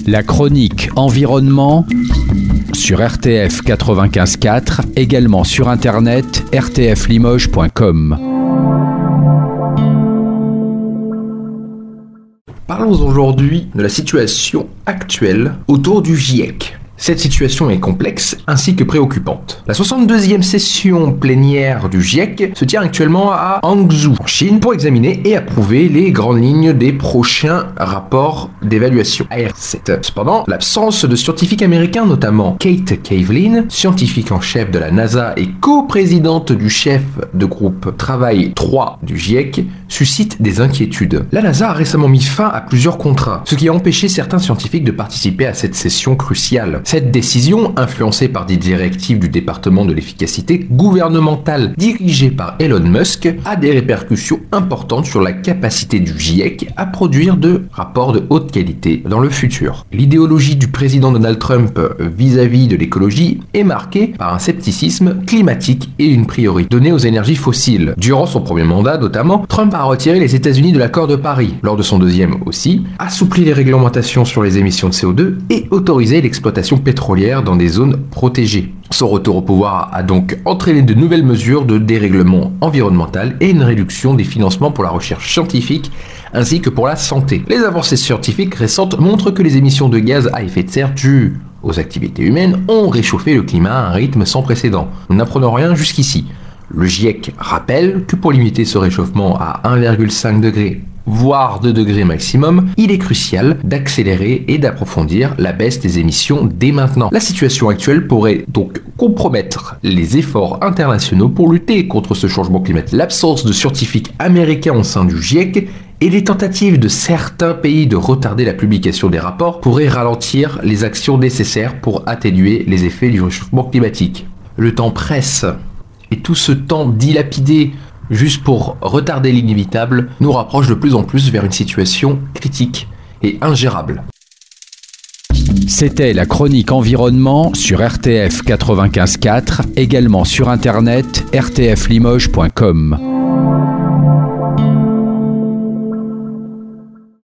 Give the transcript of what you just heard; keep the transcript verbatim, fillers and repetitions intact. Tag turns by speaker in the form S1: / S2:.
S1: La chronique environnement sur R T F quatre-vingt-quinze quatre, également sur internet r t f limoges point com.
S2: Parlons aujourd'hui de la situation actuelle autour du GIEC. Cette situation est complexe ainsi que préoccupante. La soixante-deuxième session plénière du GIEC se tient actuellement à Hangzhou, en Chine, pour examiner et approuver les grandes lignes des prochains rapports d'évaluation A R sept. Cependant, l'absence de scientifiques américains, notamment Kate Kavlin, scientifique en chef de la NASA et coprésidente du chef de groupe Travail trois du GIEC, suscite des inquiétudes. La NASA a récemment mis fin à plusieurs contrats, ce qui a empêché certains scientifiques de participer à cette session cruciale. Cette décision, influencée par des directives du département de l'efficacité gouvernementale dirigé par Elon Musk, a des répercussions importantes sur la capacité du GIEC à produire de rapports de haute qualité dans le futur. L'idéologie du président Donald Trump vis-à-vis de l'écologie est marquée par un scepticisme climatique et une priorité donnée aux énergies fossiles. Durant son premier mandat notamment, Trump a retiré les États-Unis de l'accord de Paris. Lors de son deuxième aussi, assoupli les réglementations sur les émissions de C O deux et autorisé l'exploitation pétrolière dans des zones protégées. Son retour au pouvoir a donc entraîné de nouvelles mesures de dérèglement environnemental et une réduction des financements pour la recherche scientifique ainsi que pour la santé. Les avancées scientifiques récentes montrent que les émissions de gaz à effet de serre dues aux activités humaines ont réchauffé le climat à un rythme sans précédent. Nous n'apprenons rien jusqu'ici. Le GIEC rappelle que pour limiter ce réchauffement à un virgule cinq degré, voire deux degrés maximum, il est crucial d'accélérer et d'approfondir la baisse des émissions dès maintenant. La situation actuelle pourrait donc compromettre les efforts internationaux pour lutter contre ce changement climatique. L'absence de scientifiques américains au sein du GIEC et les tentatives de certains pays de retarder la publication des rapports pourraient ralentir les actions nécessaires pour atténuer les effets du réchauffement climatique. Le temps presse. Et tout ce temps dilapidé juste pour retarder l'inévitable nous rapproche de plus en plus vers une situation critique et ingérable.
S1: C'était la chronique environnement sur R T F quatre-vingt-quinze quatre, également sur internet r t f limoges point com.